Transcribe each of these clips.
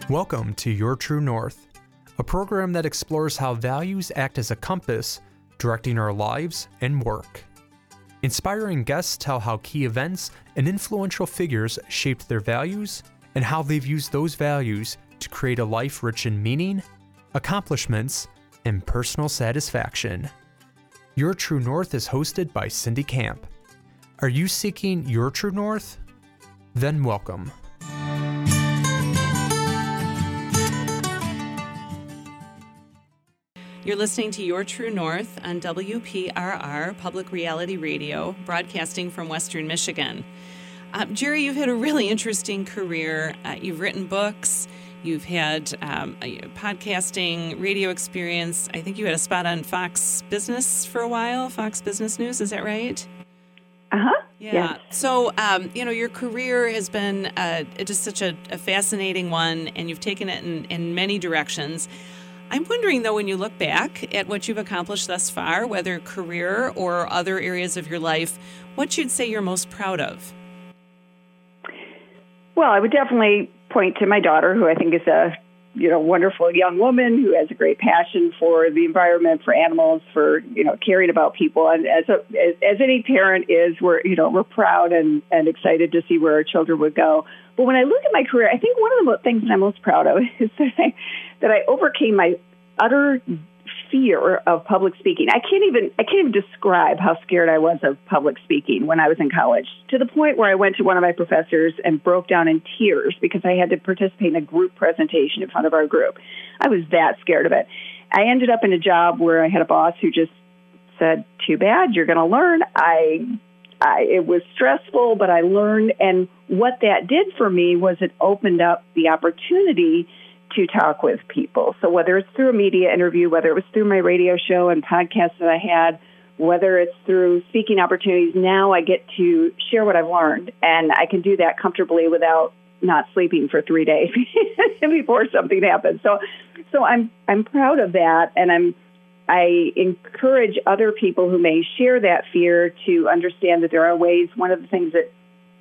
Welcome to Your True North, a program that explores how values act as a compass directing our lives and work. Inspiring guests tell how key events and influential figures shaped their values and how they've used those values to create a life rich in meaning, accomplishments, and personal satisfaction. Your True North is hosted by Cindy Camp. Are you seeking your true north? Then welcome. You're listening to Your True North on WPRR Public Reality Radio, broadcasting from Western Michigan. Jerry, you've had a really interesting career. You've written books. You've had podcasting, radio experience. I think you had a spot on Fox Business for a while, Fox Business News. Is that right? Uh-huh. Yeah. Yes. So, your career has been just such a fascinating one, and you've taken it in many directions. I'm wondering, though, when you look back at what you've accomplished thus far, whether career or other areas of your life, what you'd say you're most proud of? Well, I would definitely point to my daughter, who I think is a wonderful young woman who has a great passion for the environment, for animals, for caring about people. And as any parent is, we're proud and excited to see where our children would go. But when I look at my career, I think one of the things that I'm most proud of is that I overcame my utter fear of public speaking. I can't even describe how scared I was of public speaking when I was in college, to the point where I went to one of my professors and broke down in tears because I had to participate in a group presentation in front of our group. I was that scared of it. I ended up in a job where I had a boss who just said, "Too bad, you're going to learn." It was stressful, but I learned. And what that did for me was it opened up the opportunity to talk with people. So whether it's through a media interview, whether it was through my radio show and podcasts that I had, whether it's through speaking opportunities, now I get to share what I've learned. And I can do that comfortably without not sleeping for 3 days before something happens. So I'm proud of that. And I encourage other people who may share that fear to understand that there are ways. One of the things that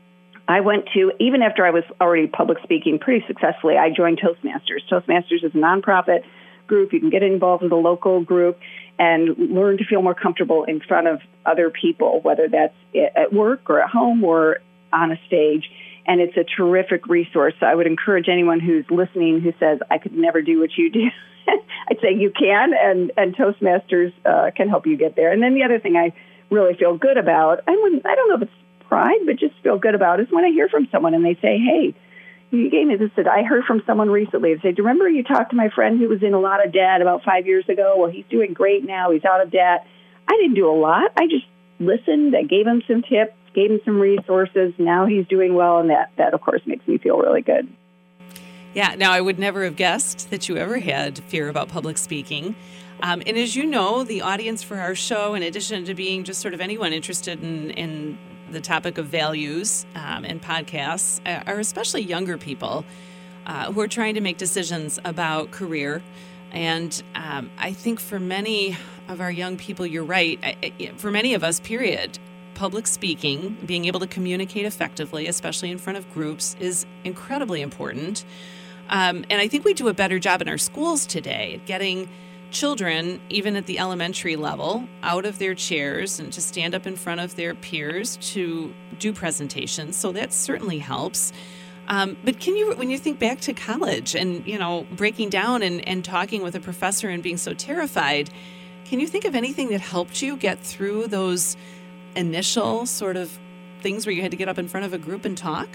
I went to, even after I was already public speaking pretty successfully, I joined Toastmasters. Toastmasters is a nonprofit group. You can get involved with a local group and learn to feel more comfortable in front of other people, whether that's at work or at home or on a stage. And it's a terrific resource. So I would encourage anyone who's listening who says, "I could never do what you do," I'd say you can, and Toastmasters can help you get there. And then the other thing I really feel good about, I don't know if it's pride, but just feel good about, is when I hear from someone and they say, "Hey, you gave me this." I heard from someone recently. They say, "Do you remember you talked to my friend who was in a lot of debt about 5 years ago? Well, he's doing great now. He's out of debt." I didn't do a lot. I just listened. I gave him some tips, gave him some resources. Now he's doing well, and that of course, makes me feel really good. Yeah, now I would never have guessed that you ever had fear about public speaking. And as you know, the audience for our show, in addition to being just sort of anyone interested in the topic of values and podcasts, are especially younger people who are trying to make decisions about career. And I think for many of our young people, you're right, for many of us, period, public speaking, being able to communicate effectively, especially in front of groups, is incredibly important. And I think we do a better job in our schools today at getting children, even at the elementary level, out of their chairs and to stand up in front of their peers to do presentations. So that certainly helps. But when you think back to college and, breaking down and talking with a professor and being so terrified, can you think of anything that helped you get through those initial sort of things where you had to get up in front of a group and talk?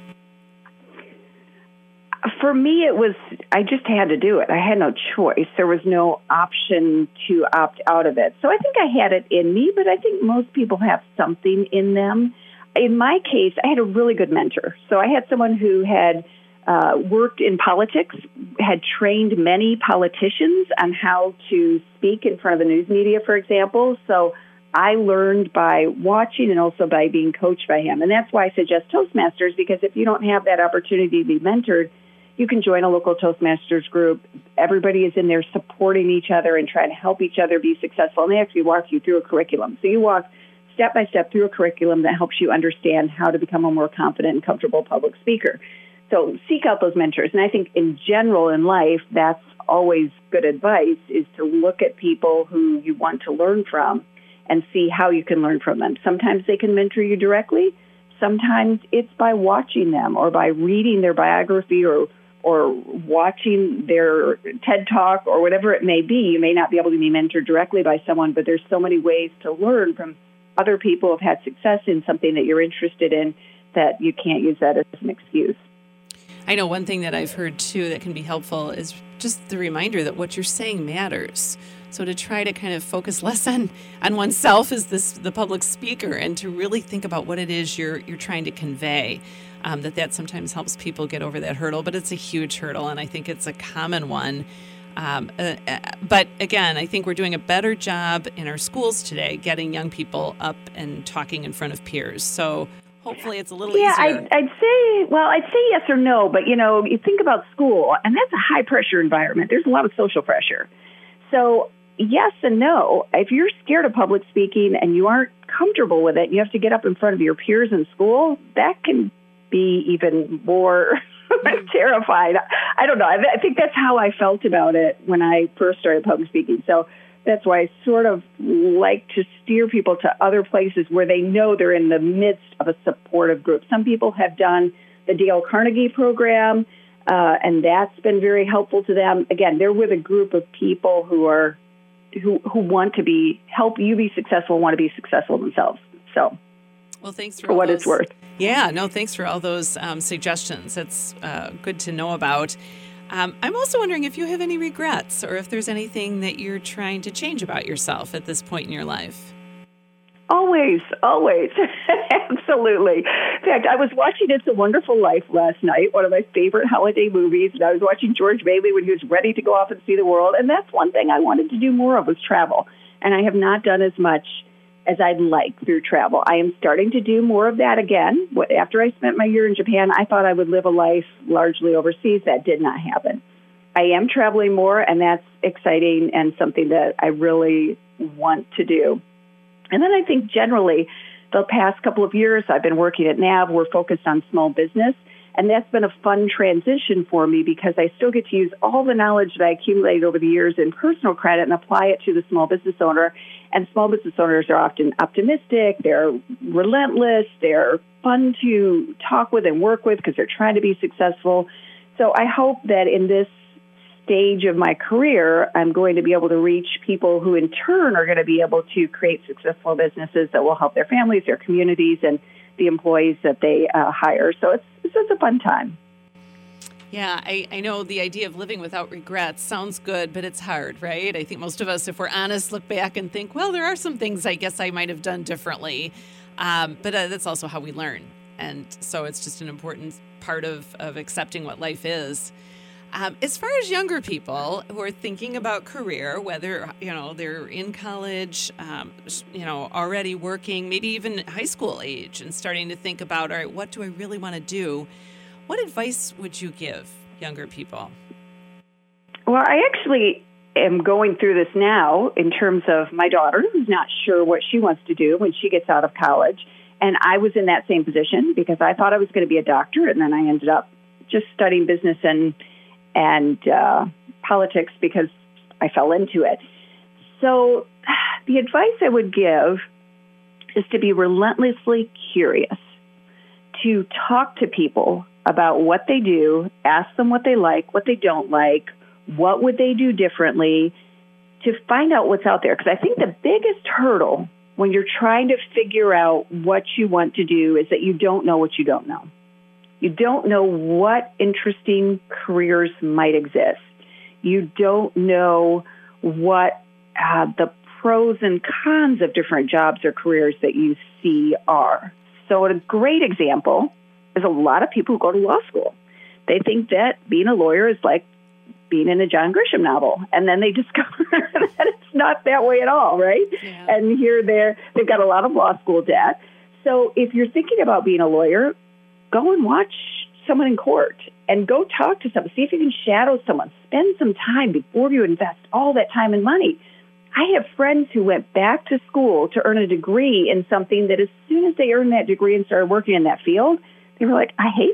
For me, I just had to do it. I had no choice. There was no option to opt out of it. So I think I had it in me, but I think most people have something in them. In my case, I had a really good mentor. So I had someone who had worked in politics, had trained many politicians on how to speak in front of the news media, for example. So I learned by watching and also by being coached by him. And that's why I suggest Toastmasters, because if you don't have that opportunity to be mentored, you can join a local Toastmasters group. Everybody is in there supporting each other and trying to help each other be successful. And they actually walk you through a curriculum. So you walk step by step through a curriculum that helps you understand how to become a more confident and comfortable public speaker. So seek out those mentors. And I think in general in life, that's always good advice, is to look at people who you want to learn from and see how you can learn from them. Sometimes they can mentor you directly. Sometimes it's by watching them or by reading their biography or watching their TED Talk or whatever it may be. You may not be able to be mentored directly by someone, but there's so many ways to learn from other people who have had success in something that you're interested in that you can't use that as an excuse. I know one thing that I've heard, too, that can be helpful is just the reminder that what you're saying matters. So to try to kind of focus less on oneself as the public speaker and to really think about what it is you're trying to convey, that sometimes helps people get over that hurdle. But it's a huge hurdle, and I think it's a common one. But again, I think we're doing a better job in our schools today getting young people up and talking in front of peers. So hopefully it's a little easier. I'd say yes or no, but you think about school, and that's a high pressure environment. There's a lot of social pressure. So yes and no. If you're scared of public speaking and you aren't comfortable with it, you have to get up in front of your peers in school, that can be even more terrified. I don't know. I think that's how I felt about it when I first started public speaking. So that's why I sort of like to steer people to other places where they know they're in the midst of a supportive group. Some people have done the Dale Carnegie program, and that's been very helpful to them. Again, they're with a group of people who want to help you be successful, want to be successful themselves. So, well, thanks for what it's worth. Yeah, no, thanks for all those suggestions. It's good to know about. I'm also wondering if you have any regrets or if there's anything that you're trying to change about yourself at this point in your life. Always. Absolutely. In fact, I was watching It's a Wonderful Life last night, one of my favorite holiday movies, and I was watching George Bailey when he was ready to go off and see the world, and that's one thing I wanted to do more of was travel, and I have not done as much as I'd like through travel. I am starting to do more of that again. After I spent my year in Japan, I thought I would live a life largely overseas. That did not happen. I am traveling more, and that's exciting and something that I really want to do. And then I think generally the past couple of years I've been working at NAV. We're focused on small business, and that's been a fun transition for me because I still get to use all the knowledge that I accumulated over the years in personal credit and apply it to the small business owner. And small business owners are often optimistic, they're relentless, they're fun to talk with and work with because they're trying to be successful. So I hope that in this stage of my career, I'm going to be able to reach people who in turn are going to be able to create successful businesses that will help their families, their communities, and the employees that they hire. So it's just a fun time. Yeah, I know the idea of living without regrets sounds good, but it's hard, right? I think most of us, if we're honest, look back and think, well, there are some things I guess I might have done differently. But that's also how we learn. And so it's just an important part of accepting what life is. As far as younger people who are thinking about career, whether, they're in college, already working, maybe even high school age and starting to think about, all right, what do I really want to do? What advice would you give younger people? Well, I actually am going through this now in terms of my daughter, who's not sure what she wants to do when she gets out of college. And I was in that same position because I thought I was going to be a doctor, and then I ended up just studying business and politics because I fell into it. So the advice I would give is to be relentlessly curious, to talk to people about what they do, ask them what they like, what they don't like, what would they do differently, to find out what's out there. Because I think the biggest hurdle when you're trying to figure out what you want to do is that you don't know what you don't know. You don't know what interesting careers might exist. You don't know what the pros and cons of different jobs or careers that you see are. So a great example is a lot of people who go to law school. They think that being a lawyer is like being in a John Grisham novel. And then they discover that it's not that way at all, right? Yeah. And they've got a lot of law school debt. So if you're thinking about being a lawyer, go and watch someone in court and go talk to someone. See if you can shadow someone. Spend some time before you invest all that time and money. I have friends who went back to school to earn a degree in something that as soon as they earned that degree and started working in that field, they were like, I hate this.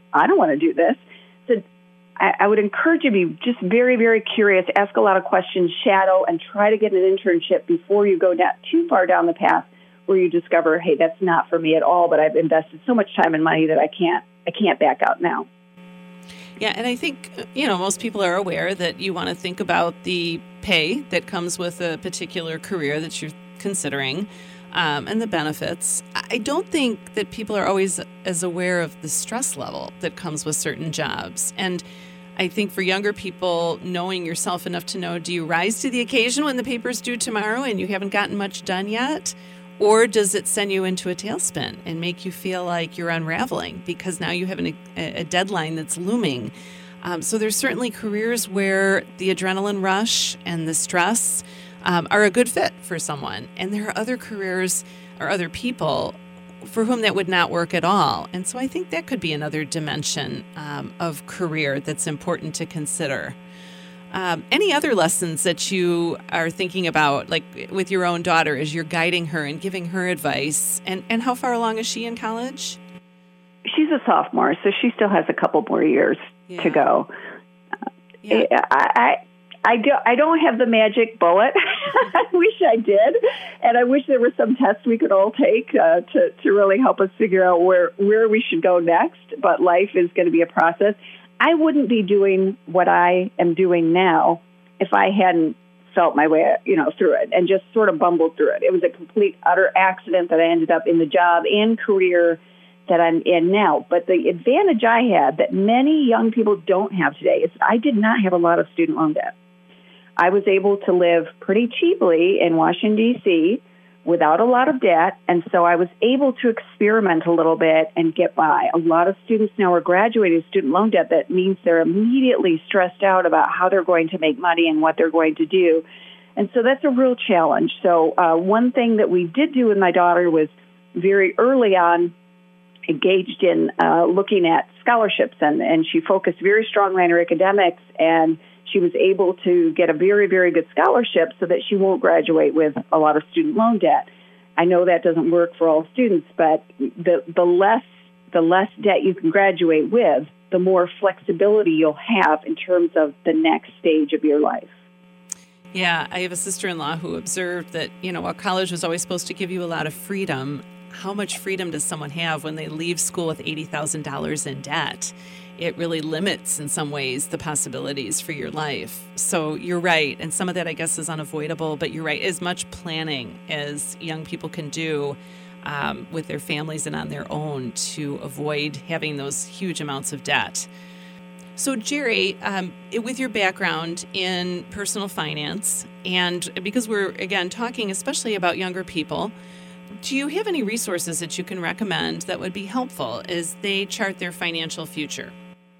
I don't want to do this. So I would encourage you to be just very, very curious, ask a lot of questions, shadow, and try to get an internship before you go too far down the path where you discover, hey, that's not for me at all, but I've invested so much time and money that I can't back out now. Yeah, and I think, most people are aware that you want to think about the pay that comes with a particular career that you're considering, and the benefits. I don't think that people are always as aware of the stress level that comes with certain jobs. And I think for younger people, knowing yourself enough to know, do you rise to the occasion when the paper's due tomorrow and you haven't gotten much done yet? Or does it send you into a tailspin and make you feel like you're unraveling because now you have a deadline that's looming? So there's certainly careers where the adrenaline rush and the stress are a good fit for someone. And there are other careers or other people for whom that would not work at all. And so I think that could be another dimension of career that's important to consider. Any other lessons that you are thinking about, like with your own daughter, as you're guiding her and giving her advice? And how far along is she in college? She's a sophomore, so she still has a couple more years to go. I don't have the magic bullet. I wish I did, and I wish there were some tests we could all take to really help us figure out where we should go next. But life is going to be a process. I wouldn't be doing what I am doing now if I hadn't felt my way, through it and just sort of bumbled through it. It was a complete, utter accident that I ended up in the job and career that I'm in now. But the advantage I had that many young people don't have today is I did not have a lot of student loan debt. I was able to live pretty cheaply in Washington, D.C., without a lot of debt, and so I was able to experiment a little bit and get by. A lot of students now are graduating with student loan debt. That means they're immediately stressed out about how they're going to make money and what they're going to do. And so that's a real challenge. So one thing that we did do with my daughter was very early on engaged in looking at scholarships, and she focused very strongly on her academics, and she was able to get a very, very good scholarship so that she won't graduate with a lot of student loan debt. I know that doesn't work for all students, but the less debt you can graduate with, the more flexibility you'll have in terms of the next stage of your life. Yeah, I have a sister-in-law who observed that, while college was always supposed to give you a lot of freedom, how much freedom does someone have when they leave school with $80,000 in debt? It really limits, in some ways, the possibilities for your life. So you're right, and some of that, I guess, is unavoidable, but you're right, as much planning as young people can do with their families and on their own to avoid having those huge amounts of debt. So, Jerry, with your background in personal finance, and because we're, again, talking especially about younger people, do you have any resources that you can recommend that would be helpful as they chart their financial future?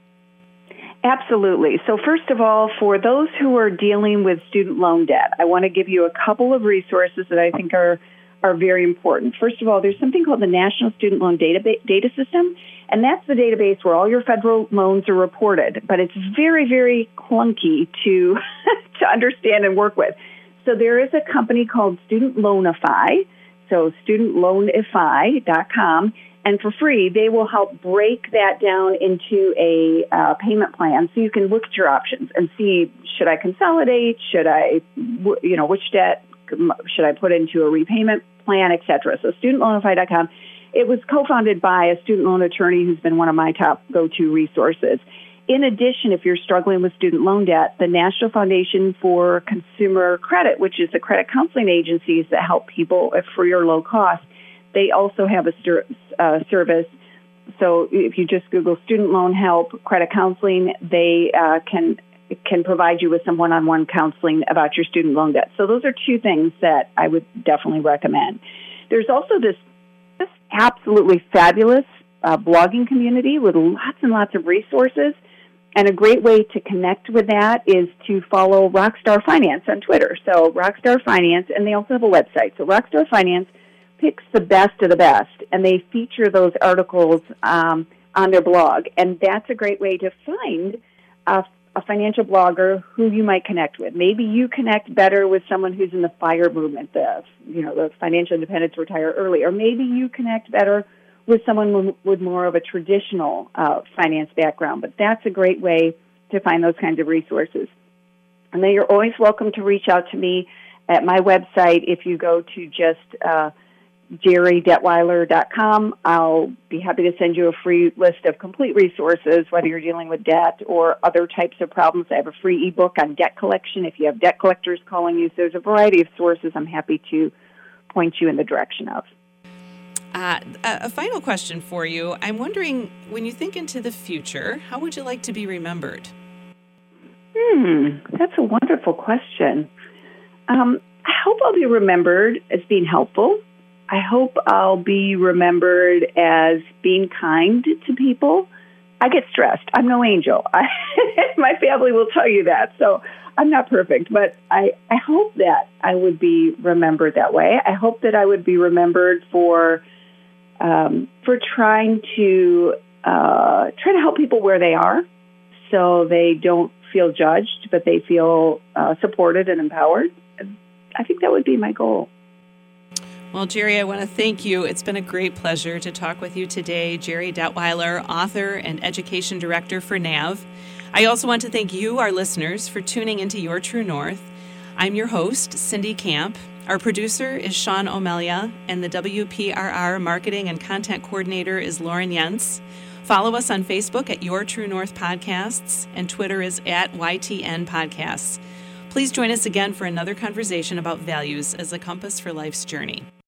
Absolutely. So first of all, for those who are dealing with student loan debt, I want to give you a couple of resources that I think are very important. First of all, there's something called the National Student Loan Data System, and that's the database where all your federal loans are reported, but it's very, very clunky to understand and work with. So there is a company called Student Loanify, so studentloanify.com, and for free, they will help break that down into a payment plan so you can look at your options and see, should I consolidate? Should I, which debt should I put into a repayment plan, et cetera. So studentloanify.com. It was co-founded by a student loan attorney who's been one of my top go-to resources. In addition, if you're struggling with student loan debt, the National Foundation for Consumer Credit, which is the credit counseling agencies that help people at free or low cost, they also have a service. So if you just Google student loan help, credit counseling, they can provide you with some one-on-one counseling about your student loan debt. So those are two things that I would definitely recommend. There's also this absolutely fabulous blogging community with lots and lots of resources. And a great way to connect with that is to follow Rockstar Finance on Twitter. So Rockstar Finance, and they also have a website. So Rockstar Finance picks the best of the best, and they feature those articles on their blog. And that's a great way to find a financial blogger who you might connect with. Maybe you connect better with someone who's in the FIRE movement, the financial independence, retire early. Or maybe you connect better with someone with more of a traditional finance background. But that's a great way to find those kinds of resources. And then you're always welcome to reach out to me at my website. If you go to just jerrydetweiler.com, I'll be happy to send you a free list of complete resources, whether you're dealing with debt or other types of problems. I have a free ebook on debt collection if you have debt collectors calling you. So there's a variety of sources I'm happy to point you in the direction of. A final question for you. I'm wondering, when you think into the future, how would you like to be remembered? That's a wonderful question. I hope I'll be remembered as being helpful. I hope I'll be remembered as being kind to people. I get stressed. I'm no angel. My family will tell you that, so I'm not perfect. But I hope that I would be remembered that way. I hope that I would be remembered for trying to help people where they are, so they don't feel judged, but they feel supported and empowered. I think that would be my goal. Well, Jerry, I want to thank you. It's been a great pleasure to talk with you today. Jerry Detweiler, author and education director for NAV. I also want to thank you, our listeners, for tuning into Your True North. I'm your host, Cindy Camp. Our producer is Sean O'Melia, and the WPRR marketing and content coordinator is Lauren Yentz. Follow us on Facebook at Your True North Podcasts, and Twitter is at YTN Podcasts. Please join us again for another conversation about values as a compass for life's journey.